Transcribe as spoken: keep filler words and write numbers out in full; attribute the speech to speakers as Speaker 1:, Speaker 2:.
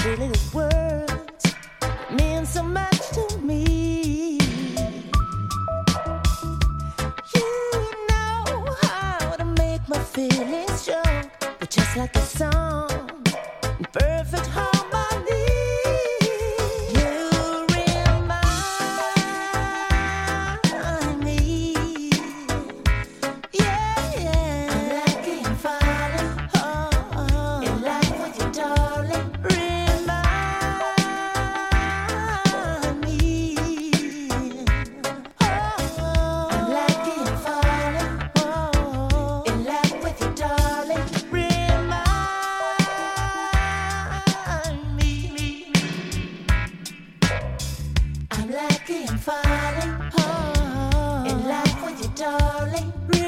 Speaker 1: really the words that mean so much to me. You know how to make my feelings show, but just like a song in perfect harmony. You remind me, yeah, yeah. I'm lucky and falling oh, in love with you, darling. Remind me, oh, I'm lucky and falling oh, in love with you, darling. Remind me, I'm lucky and falling oh, in love with you, darling.